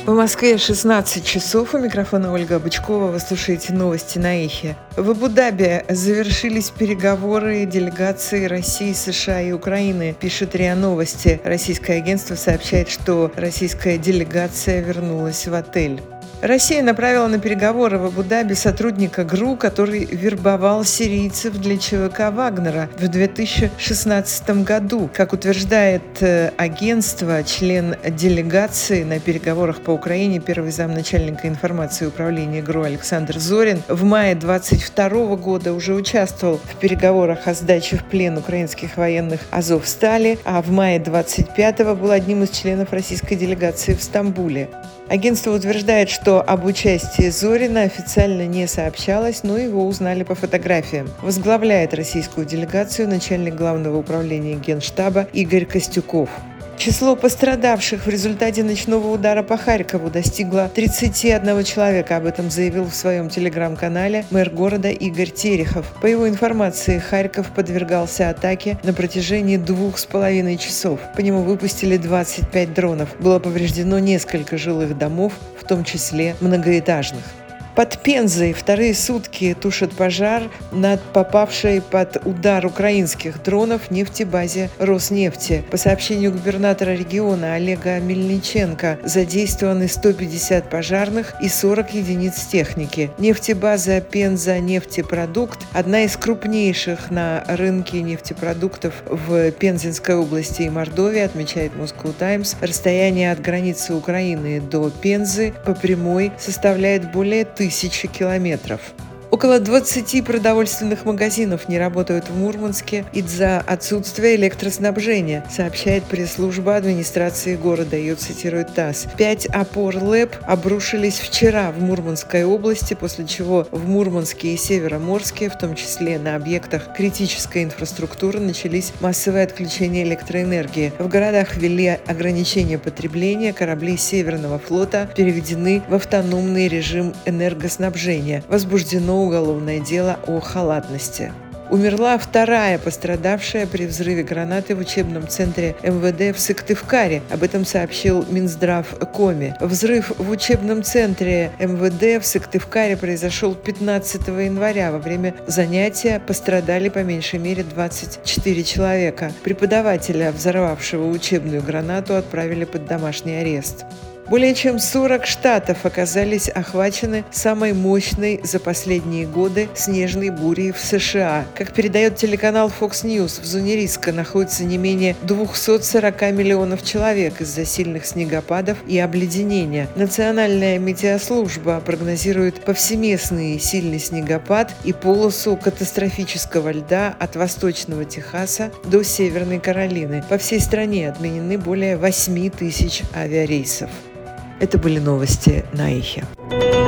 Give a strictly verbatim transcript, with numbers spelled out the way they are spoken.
В Москве шестнадцать часов. У микрофона Ольга Бычкова. Вы слушаете новости на Эхе. В Абу-Даби завершились переговоры делегаций России, США и Украины, пишет РИА Новости. Российское агентство сообщает, что российская делегация вернулась в отель. Россия направила на переговоры в Абу-Даби сотрудника ГРУ, который вербовал сирийцев для ЧВК Вагнера в две тысячи шестнадцатом году. Как утверждает э, агентство, член делегации на переговорах по Украине, первый замначальника информации управления ГРУ Александр Зорин, в мае двадцать второго года уже участвовал в переговорах о сдаче в плен украинских военных Азовстали, а в мае двадцать пятого был одним из членов российской делегации в Стамбуле. Агентство утверждает, что об участии Зорина официально не сообщалось, но его узнали по фотографиям. Возглавляет российскую делегацию начальник Главного управления Генштаба Игорь Костюков. Число пострадавших в результате ночного удара по Харькову достигло тридцати одного человека. Об этом заявил в своем телеграм-канале мэр города Игорь Терехов. По его информации, Харьков подвергался атаке на протяжении двух с половиной часов. По нему выпустили двадцать пять дронов. Было повреждено несколько жилых домов, в том числе многоэтажных. Под Пензой вторые сутки тушат пожар над попавшей под удар украинских дронов нефтебазе Роснефти. По сообщению губернатора региона Олега Мельниченко, задействованы сто пятьдесят пожарных и сорок единиц техники. Нефтебаза Пенза нефтепродукт – одна из крупнейших на рынке нефтепродуктов в Пензенской области и Мордовии, отмечает Moscow Times. Расстояние от границы Украины до Пензы по прямой составляет более тысячи тысячи километров. Около двадцати продовольственных магазинов не работают в Мурманске из-за отсутствия электроснабжения, сообщает пресс-служба администрации города. Ее цитирует ТАСС. Пять опор ЛЭП обрушились вчера в Мурманской области, после чего в Мурманске и Североморске, в том числе на объектах критической инфраструктуры, начались массовые отключения электроэнергии. В городах ввели ограничения потребления, корабли Северного флота переведены в автономный режим энергоснабжения. Возбуждено уголовное дело о халатности. Умерла вторая пострадавшая при взрыве гранаты в учебном центре эм вэ дэ в Сыктывкаре. Об этом сообщил Минздрав Коми. Взрыв в учебном центре эм вэ дэ в Сыктывкаре произошел пятнадцатого января. Во время занятия пострадали по меньшей мере двадцать четыре человека. Преподавателя, взорвавшего учебную гранату, отправили под домашний арест. Более чем сорок штатов оказались охвачены самой мощной за последние годы снежной бурей в США. Как передает телеканал Fox News, в зоне риска находится не менее двухсот сорока миллионов человек из-за сильных снегопадов и обледенения. Национальная метеослужба прогнозирует повсеместный сильный снегопад и полосу катастрофического льда от восточного Техаса до Северной Каролины. По всей стране отменены более восьми тысяч авиарейсов. Это были новости на Эхе.